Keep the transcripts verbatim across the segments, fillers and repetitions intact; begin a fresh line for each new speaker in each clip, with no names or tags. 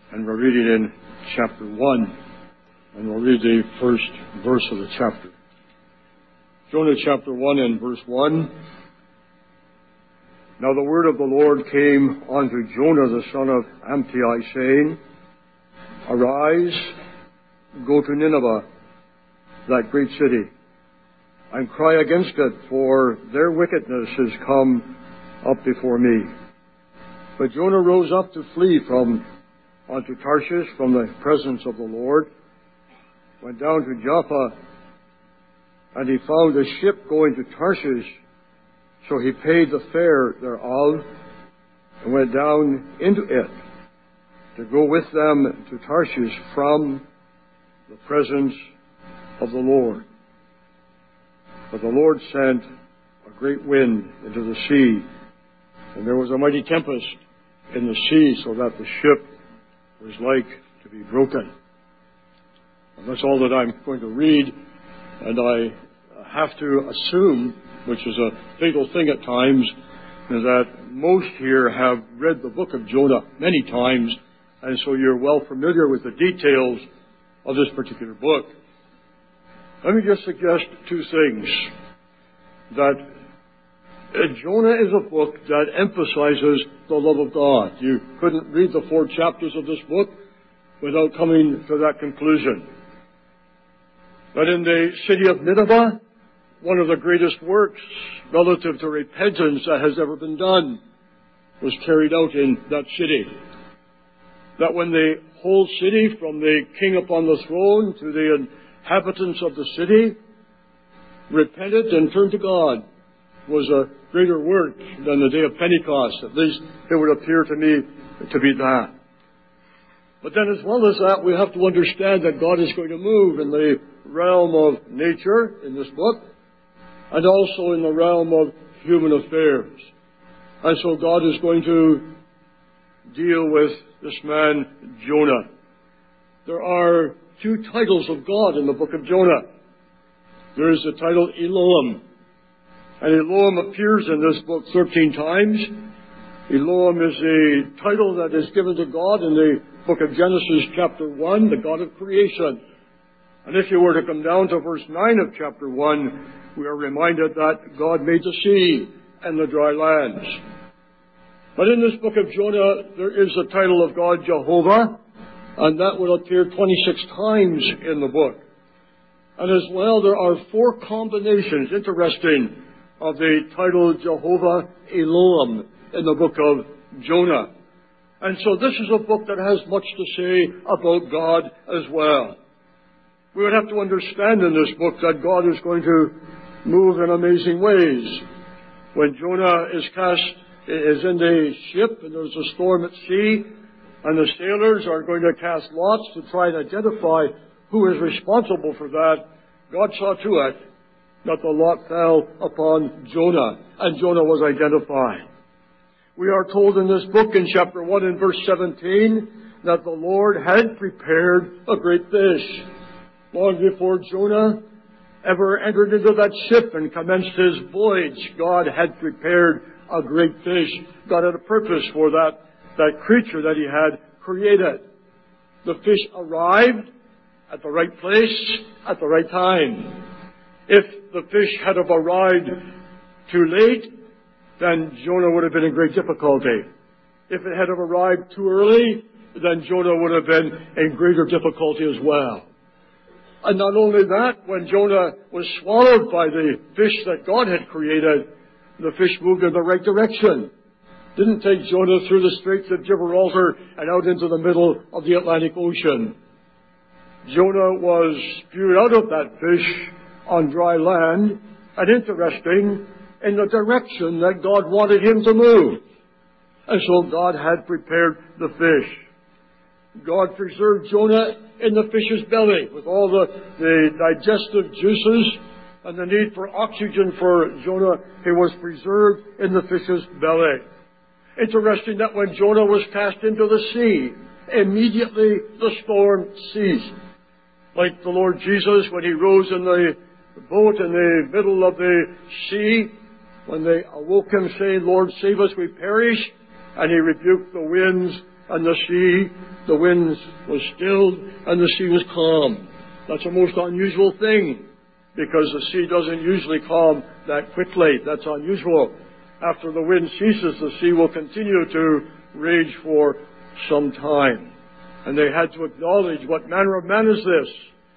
and we're reading in chapter one, and we'll read the first verse of the chapter. Jonah chapter one and verse one. Now the word of the Lord came unto Jonah the son of Amittai, saying, Arise, go to Nineveh, that great city, and cry against it, for their wickedness is come up before me. But Jonah rose up to flee from unto Tarshish from the presence of the Lord, went down to Joppa, and he found a ship going to Tarshish. So he paid the fare thereof, and went down into it to go with them to Tarshish from the presence of the Lord. But the Lord sent a great wind into the sea, and there was a mighty tempest in the sea, so that the ship was like to be broken. And that's all that I'm going to read, and I have to assume, which is a fatal thing at times, is that most here have read the book of Jonah many times, and so you're well familiar with the details of this particular book. Let me just suggest two things. That Jonah is a book that emphasizes the love of God. You couldn't read the four chapters of this book without coming to that conclusion. But in the city of Nineveh, one of the greatest works relative to repentance that has ever been done was carried out in that city. That when the whole city, from the king upon the throne to the inhabitants of the city, repented and turned to God, was a greater work than the day of Pentecost. At least it would appear to me to be that. But then as well as that, we have to understand that God is going to move in the realm of nature in this book, and also in the realm of human affairs. And so God is going to deal with this man, Jonah. There are two titles of God in the book of Jonah. There is the title Elohim. And Elohim appears in this book thirteen times. Elohim is a title that is given to God in the book of Genesis chapter one, the God of creation. And if you were to come down to verse nine of chapter one, we are reminded that God made the sea and the dry lands. But in this book of Jonah, there is the title of God Jehovah, and that will appear twenty-six times in the book. And as well, there are four combinations, interesting, of the title Jehovah Elohim in the book of Jonah. And so this is a book that has much to say about God as well. We would have to understand in this book that God is going to move in amazing ways. When Jonah is cast, is in the ship, and there's a storm at sea, and the sailors are going to cast lots to try and identify who is responsible for that, God saw to it that the lot fell upon Jonah, and Jonah was identified. We are told in this book in chapter one and verse seventeen that the Lord had prepared a great fish. Long before Jonah ever entered into that ship and commenced his voyage, God had prepared a great fish. God had a purpose for that, that creature that he had created. The fish arrived at the right place at the right time. If the fish had have arrived too late, then Jonah would have been in great difficulty. If it had have arrived too early, then Jonah would have been in greater difficulty as well. And not only that, when Jonah was swallowed by the fish that God had created, the fish moved in the right direction. Didn't take Jonah through the Straits of Gibraltar and out into the middle of the Atlantic Ocean. Jonah was spewed out of that fish on dry land, and interesting, in the direction that God wanted him to move. And so God had prepared the fish. God preserved Jonah in the fish's belly with all the, the digestive juices and the need for oxygen for Jonah. He was preserved in the fish's belly. Interesting that when Jonah was cast into the sea, immediately the storm ceased. Like the Lord Jesus, when he rose in the boat in the middle of the sea, when they awoke him saying, Lord, save us, we perish, and he rebuked the winds and the sea, the winds was stilled, and the sea was calm. That's a most unusual thing, because the sea doesn't usually calm that quickly. That's unusual. After the wind ceases, the sea will continue to rage for some time. And they had to acknowledge, what manner of man is this,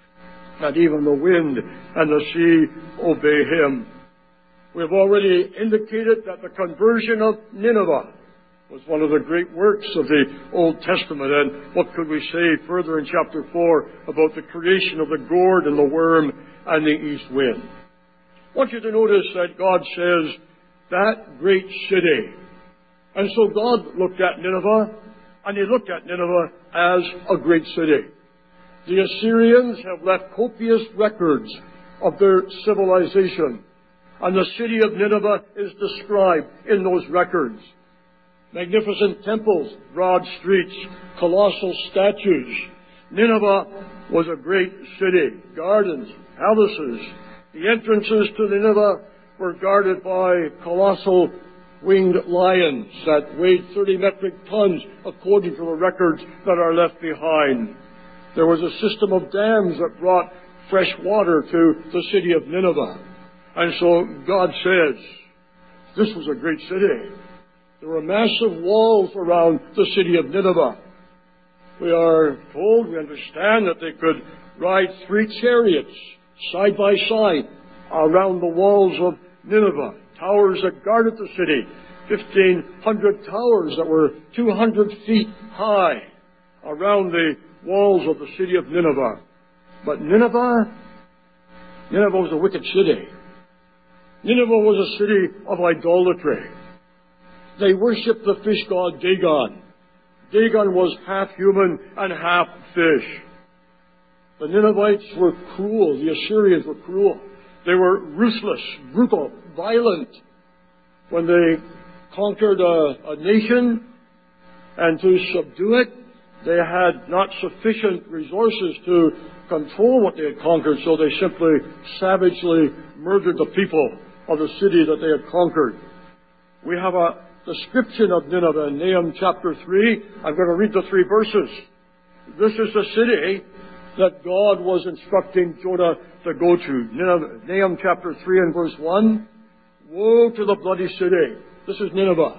that even the wind and the sea obey him. We've already indicated that the conversion of Nineveh was one of the great works of the Old Testament. And what could we say further in chapter four about the creation of the gourd and the worm and the east wind? I want you to notice that God says, that great city. And so God looked at Nineveh, and he looked at Nineveh as a great city. The Assyrians have left copious records of their civilization, and the city of Nineveh is described in those records. Magnificent temples, broad streets, colossal statues. Nineveh was a great city. Gardens, palaces. The entrances to Nineveh were guarded by colossal winged lions that weighed thirty metric tons, according to the records that are left behind. There was a system of dams that brought fresh water to the city of Nineveh. And so God says, this was a great city. There were massive walls around the city of Nineveh. We are told, we understand, that they could ride three chariots side by side around the walls of Nineveh. Towers that guarded the city. fifteen hundred towers that were two hundred feet high around the walls of the city of Nineveh. But Nineveh, Nineveh was a wicked city. Nineveh was a city of idolatry. They worshipped the fish god Dagon. Dagon was half human and half fish. The Ninevites were cruel. The Assyrians were cruel. They were ruthless, brutal, violent. When they conquered a, a nation and to subdue it, they had not sufficient resources to control what they had conquered, so they simply savagely murdered the people of the city that they had conquered. We have a description of Nineveh in Nahum chapter three. I'm going to read the three verses. This is the city that God was instructing Jonah to go to. Nahum chapter three and verse one. Woe to the bloody city. This is Nineveh.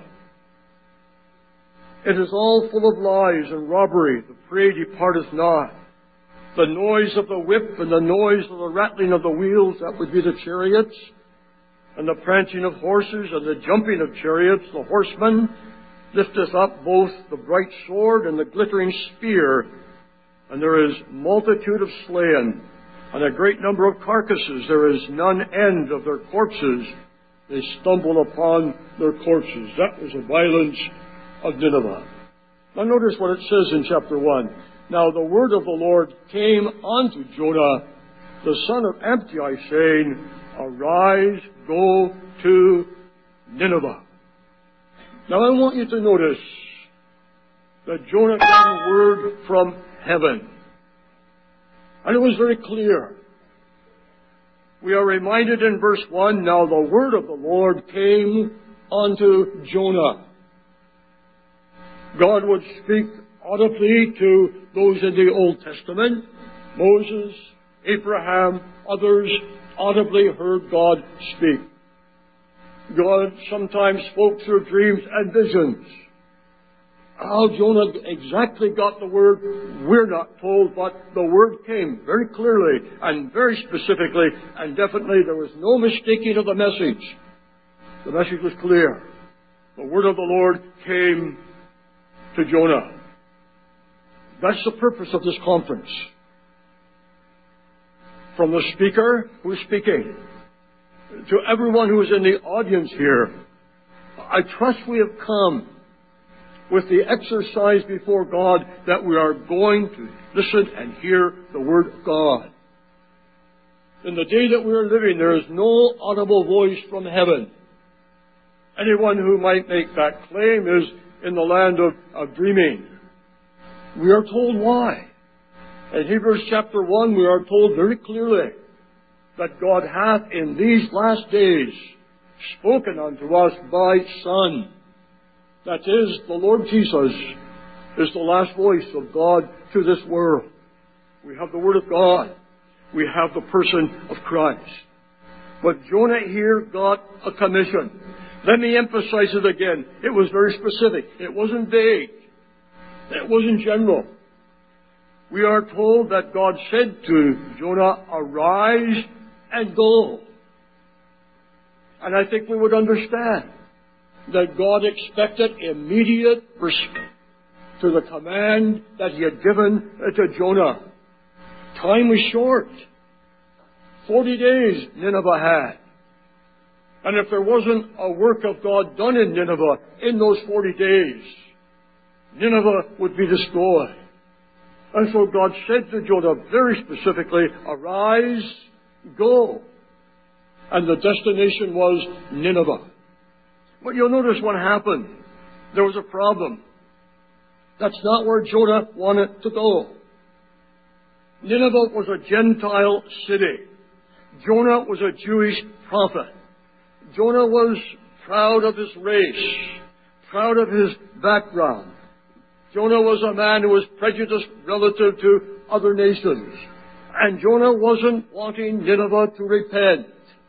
It is all full of lies and robbery. The prey departeth not. The noise of the whip and the noise of the rattling of the wheels, that would be the chariots, and the prancing of horses and the jumping of chariots, the horsemen, lifteth up both the bright sword and the glittering spear. And there is multitude of slain, and a great number of carcasses. There is none end of their corpses. They stumble upon their corpses. That was the violence of Nineveh. Now notice what it says in chapter one. Now the word of the Lord came unto Jonah, the son of Amittai, saying, Arise, go to Nineveh. Now I want you to notice that Jonah got a word from heaven. And it was very clear. We are reminded in verse one, now the word of the Lord came unto Jonah. God would speak audibly to those in the Old Testament. Moses, Abraham, others audibly heard God speak. God sometimes spoke through dreams and visions. How Jonah exactly got the word, we're not told, but the word came very clearly and very specifically, and definitely there was no mistaking of the message. The message was clear. The word of the Lord came to Jonah. That's the purpose of this conference. From the speaker who is speaking to everyone who is in the audience here, I trust we have come with the exercise before God that we are going to listen and hear the Word of God. In the day that we are living, there is no audible voice from heaven. Anyone who might make that claim is in the land of, of dreaming. We are told why. In Hebrews chapter one, we are told very clearly that God hath in these last days spoken unto us by Son. That is, the Lord Jesus, is the last voice of God to this world. We have the Word of God. We have the person of Christ. But Jonah here got a commission. Let me emphasize it again. It was very specific. It wasn't vague. It wasn't general. We are told that God said to Jonah, "Arise and go." And I think we would understand that God expected immediate response to the command that He had given to Jonah. Time was short. Forty days Nineveh had. And if there wasn't a work of God done in Nineveh in those forty days, Nineveh would be destroyed. And so God said to Jonah very specifically, "Arise, go." And the destination was Nineveh. But you'll notice what happened. There was a problem. That's not where Jonah wanted to go. Nineveh was a Gentile city. Jonah was a Jewish prophet. Jonah was proud of his race, proud of his background. Jonah was a man who was prejudiced relative to other nations. And Jonah wasn't wanting Nineveh to repent.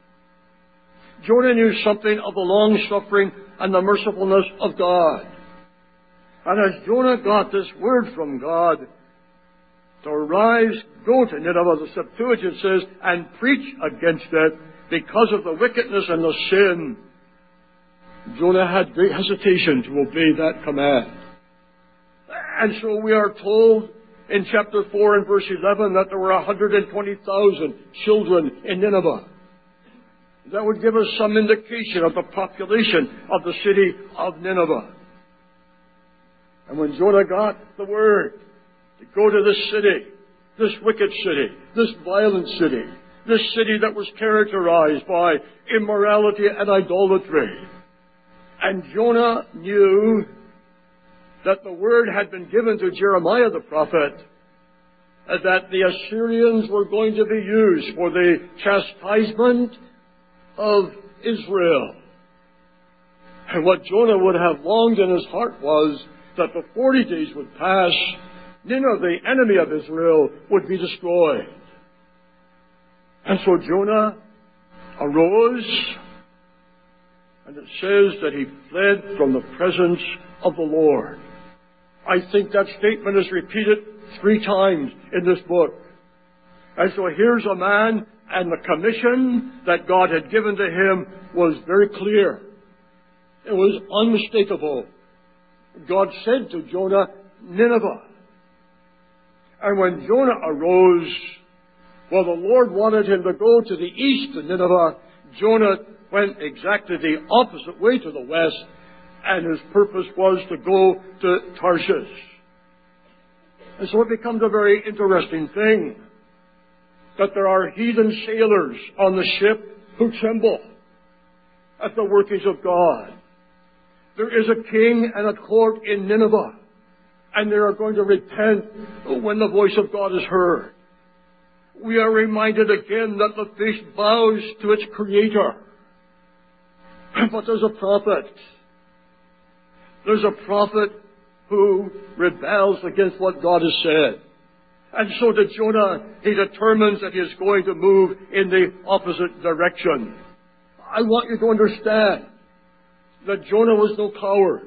Jonah knew something of the long-suffering and the mercifulness of God. And as Jonah got this word from God, to arise, go to Nineveh, the Septuagint says, and preach against it because of the wickedness and the sin, Jonah had great hesitation to obey that command. And so we are told in chapter four and verse eleven that there were one hundred twenty thousand children in Nineveh. That would give us some indication of the population of the city of Nineveh. And when Jonah got the word to go to this city, this wicked city, this violent city, this city that was characterized by immorality and idolatry, and Jonah knew that the word had been given to Jeremiah the prophet that the Assyrians were going to be used for the chastisement of Israel. And what Jonah would have longed in his heart was that the forty days would pass, Nineveh, the enemy of Israel, would be destroyed. And so Jonah arose, and it says that he fled from the presence of the Lord. I think that statement is repeated three times in this book. And so here's a man, and the commission that God had given to him was very clear. It was unmistakable. God said to Jonah, Nineveh. And when Jonah arose, well, the Lord wanted him to go to the east of Nineveh. Jonah went exactly the opposite way to the west, and his purpose was to go to Tarshish. And so it becomes a very interesting thing that there are heathen sailors on the ship who tremble at the workings of God. There is a king and a court in Nineveh, and they are going to repent when the voice of God is heard. We are reminded again that the fish bows to its creator. But there's a prophet. There's a prophet who rebels against what God has said. And so to Jonah, he determines that he is going to move in the opposite direction. I want you to understand that Jonah was no coward.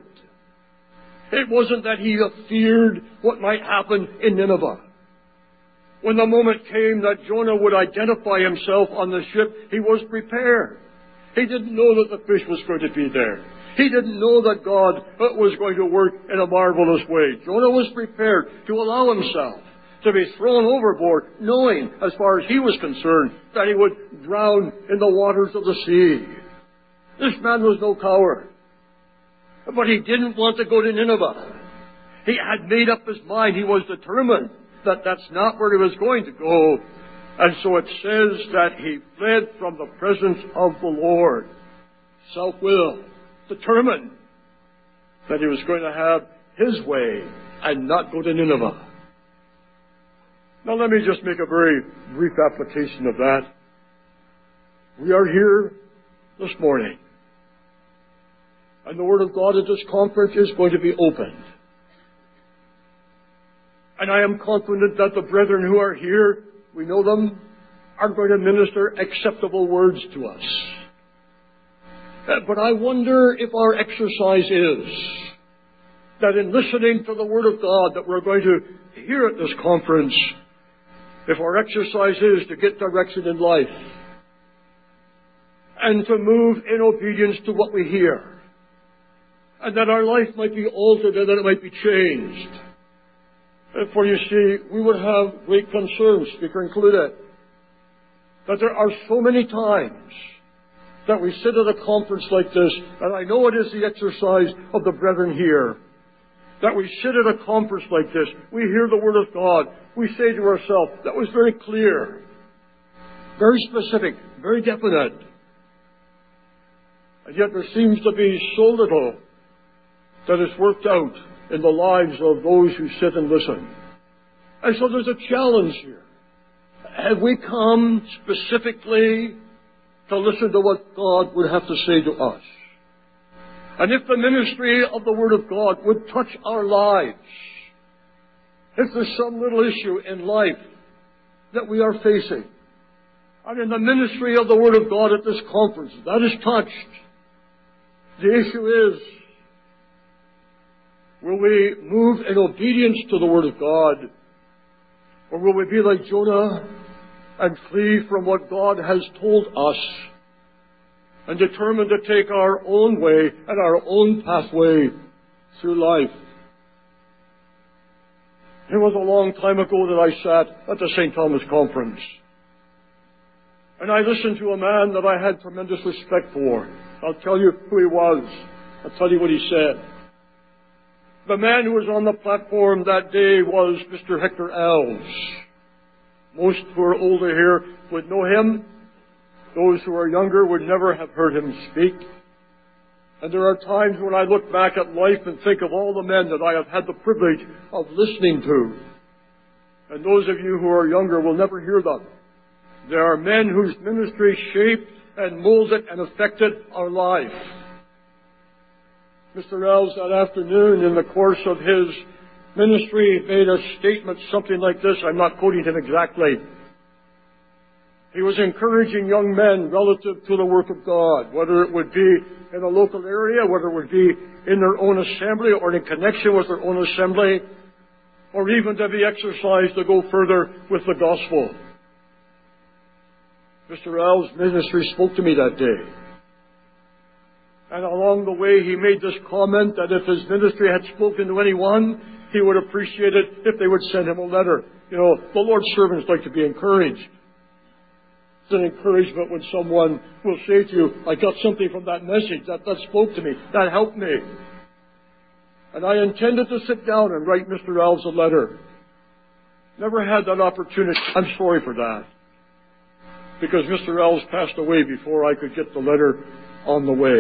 It wasn't that he feared what might happen in Nineveh. When the moment came that Jonah would identify himself on the ship, he was prepared. He didn't know that the fish was going to be there. He didn't know that God was going to work in a marvelous way. Jonah was prepared to allow himself to be thrown overboard, knowing, as far as he was concerned, that he would drown in the waters of the sea. This man was no coward. But he didn't want to go to Nineveh. He had made up his mind. He was determined that that's not where he was going to go. And so it says that he fled from the presence of the Lord. Self-will. Determined that he was going to have his way and not go to Nineveh. Now let me just make a very brief application of that. We are here this morning, and the Word of God at this conference is going to be opened. And I am confident that the brethren who are here, we know them, are going to minister acceptable words to us. Uh, but I wonder if our exercise is that in listening to the Word of God that we're going to hear at this conference, if our exercise is to get direction in life and to move in obedience to what we hear, and that our life might be altered and that it might be changed. For you see, we would have great concern, speaker included, that there are so many times that we sit at a conference like this, and I know it is the exercise of the brethren here, that we sit at a conference like this, we hear the Word of God, we say to ourselves, that was very clear, very specific, very definite. And yet there seems to be so little that is worked out in the lives of those who sit and listen. And so there's a challenge here. Have we come specifically to listen to what God would have to say to us? And if the ministry of the Word of God would touch our lives, if there's some little issue in life that we are facing, and in the ministry of the Word of God at this conference, that is touched, the issue is, will we move in obedience to the Word of God, or will we be like Jonah and flee from what God has told us and determined to take our own way and our own pathway through life? It was a long time ago that I sat at the Saint Thomas Conference, and I listened to a man that I had tremendous respect for. I'll tell you who he was. I'll tell you what he said. The man who was on the platform that day was Mister Hector Alves. Most who are older here would know him. Those who are younger would never have heard him speak. And there are times when I look back at life and think of all the men that I have had the privilege of listening to. And those of you who are younger will never hear them. There are men whose ministry shaped and molded and affected our life. Mister Ells that afternoon, in the course of his ministry, made a statement something like this. I'm not quoting him exactly. He was encouraging young men relative to the work of God, whether it would be in a local area, whether it would be in their own assembly or in connection with their own assembly, or even to be exercised to go further with the gospel. Mister Ells' ministry spoke to me that day. And along the way, he made this comment that if his ministry had spoken to anyone, he would appreciate it if they would send him a letter. You know, the Lord's servants like to be encouraged. It's an encouragement when someone will say to you, I got something from that message, that, that spoke to me, that helped me. And I intended to sit down and write Mister Elves a letter. Never had that opportunity. I'm sorry for that. Because Mister Elves passed away before I could get the letter on the way.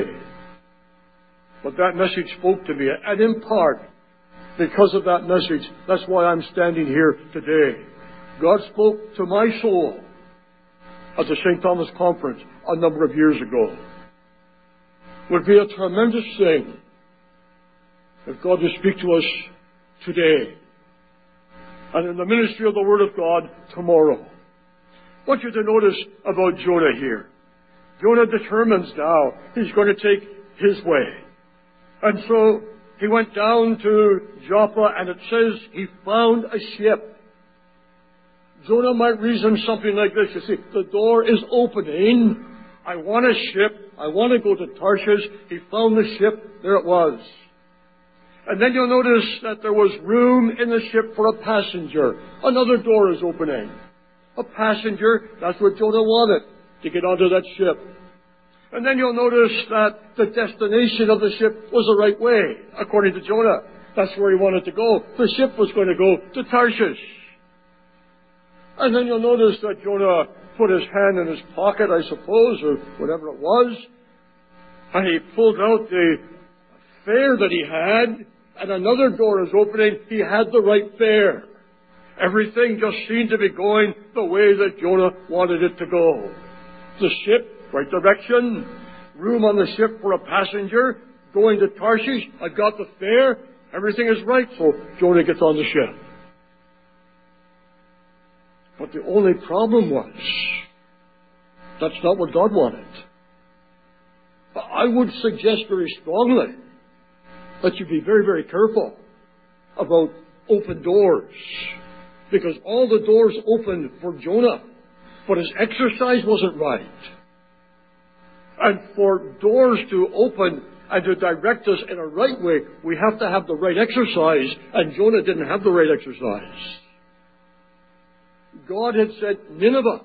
But that message spoke to me. And in part, because of that message, that's why I'm standing here today. God spoke to my soul at the Saint Thomas Conference a number of years ago. It would be a tremendous thing if God would speak to us today and in the ministry of the Word of God tomorrow. I want you to notice about Jonah here. Jonah determines now he's going to take his way. And so he went down to Joppa, and it says he found a ship. Jonah might reason something like this. You see, the door is opening. I want a ship. I want to go to Tarshish. He found the ship. There it was. And then you'll notice that there was room in the ship for a passenger. Another door is opening. A passenger, that's what Jonah wanted, to get onto that ship. And then you'll notice that the destination of the ship was the right way, according to Jonah. That's where he wanted to go. The ship was going to go to Tarshish. And then you'll notice that Jonah put his hand in his pocket, I suppose, or whatever it was, and he pulled out the fare that he had, and another door is opening. He had the right fare. Everything just seemed to be going the way that Jonah wanted it to go. The ship, right direction, room on the ship for a passenger, going to Tarshish. I got the fare. Everything is right. So Jonah gets on the ship. But the only problem was, that's not what God wanted. I would suggest very strongly that you be very, very careful about open doors. Because all the doors opened for Jonah, but his exercise wasn't right. And for doors to open and to direct us in a right way, we have to have the right exercise, and Jonah didn't have the right exercise. God had said Nineveh,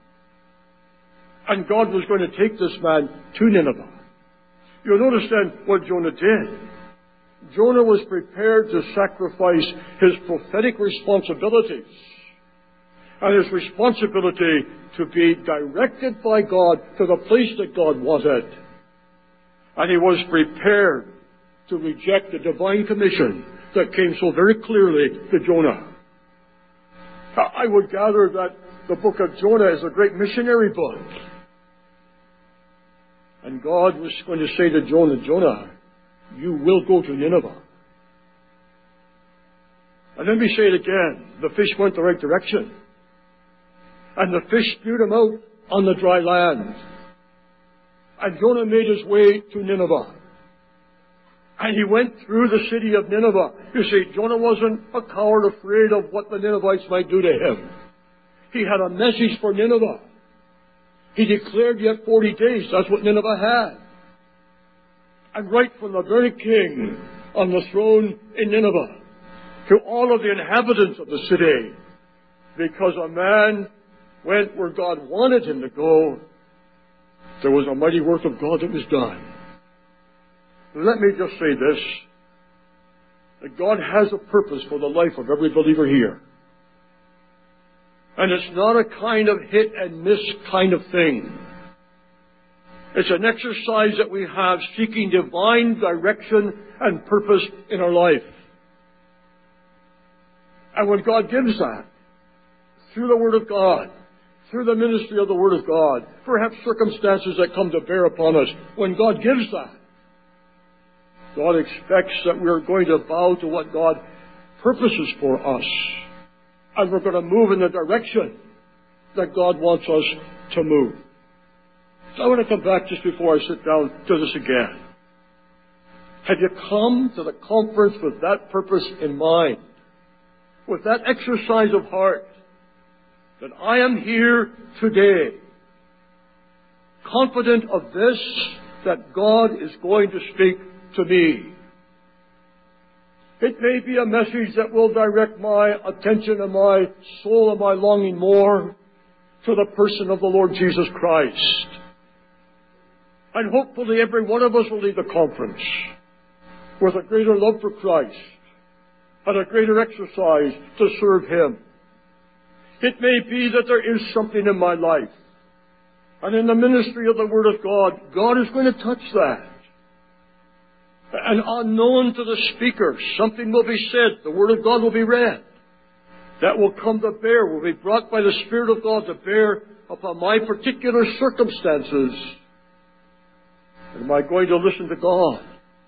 and God was going to take this man to Nineveh. You'll notice then what Jonah did. Jonah was prepared to sacrifice his prophetic responsibilities and his responsibility to be directed by God to the place that God wanted. And he was prepared to reject the divine commission that came so very clearly to Jonah. I would gather that the book of Jonah is a great missionary book. And God was going to say to Jonah, Jonah, you will go to Nineveh. And let me say it again. The fish went the right direction. And the fish spewed him out on the dry land. And Jonah made his way to Nineveh. And he went through the city of Nineveh. You see, Jonah wasn't a coward afraid of what the Ninevites might do to him. He had a message for Nineveh. He declared yet forty days. That's what Nineveh had. And right from the very king on the throne in Nineveh to all of the inhabitants of the city, because a man went where God wanted him to go, there was a mighty work of God that was done. Let me just say this, that God has a purpose for the life of every believer here. And it's not a kind of hit and miss kind of thing. It's an exercise that we have seeking divine direction and purpose in our life. And when God gives that, through the Word of God, through the ministry of the Word of God, perhaps circumstances that come to bear upon us, when God gives that, God expects that we're going to bow to what God purposes for us. And we're going to move in the direction that God wants us to move. So I want to come back just before I sit down to this again. Have you come to the conference with that purpose in mind? With that exercise of heart? That I am here today, confident of this, that God is going to speak to me. It may be a message that will direct my attention and my soul and my longing more to the person of the Lord Jesus Christ. And hopefully every one of us will leave the conference with a greater love for Christ and a greater exercise to serve Him. It may be that there is something in my life, and in the ministry of the Word of God, God is going to touch that. And unknown to the speaker, something will be said, the Word of God will be read. That will come to bear, will be brought by the Spirit of God to bear upon my particular circumstances. And am I going to listen to God?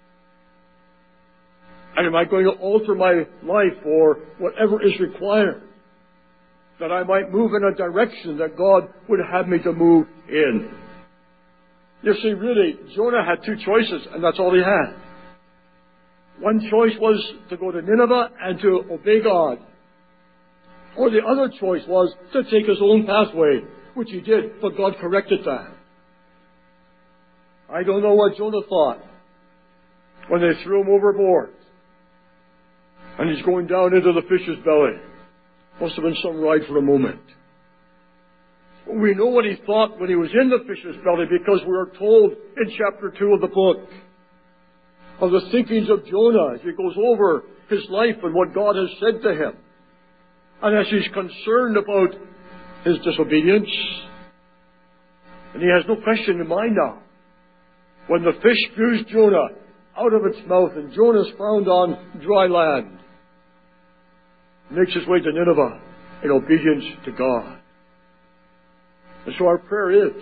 And am I going to alter my life or whatever is required, that I might move in a direction that God would have me to move in? You see, really, Jonah had two choices, and that's all he had. One choice was to go to Nineveh and to obey God. Or the other choice was to take his own pathway, which he did, but God corrected that. I don't know what Jonah thought when they threw him overboard. And he's going down into the fish's belly. Must have been some ride for a moment. We know what he thought when he was in the fish's belly, because we are told in chapter two of the book of the thinkings of Jonah as he goes over his life and what God has said to him. And as he's concerned about his disobedience. And he has no question in mind now. When the fish spews Jonah out of its mouth and Jonah is found on dry land, makes his way to Nineveh in obedience to God. And so our prayer is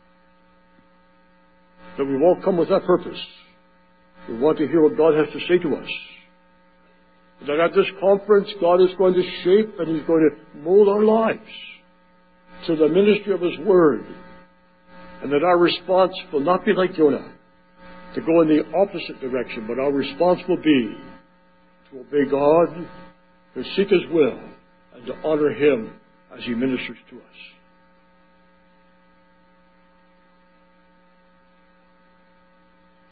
that we won't come with that purpose. We want to hear what God has to say to us. That at this conference, God is going to shape and He's going to mold our lives to the ministry of His Word. And that our response will not be like Jonah, to go in the opposite direction, but our response will be to obey God, to seek His will, and to honor Him as He ministers to us.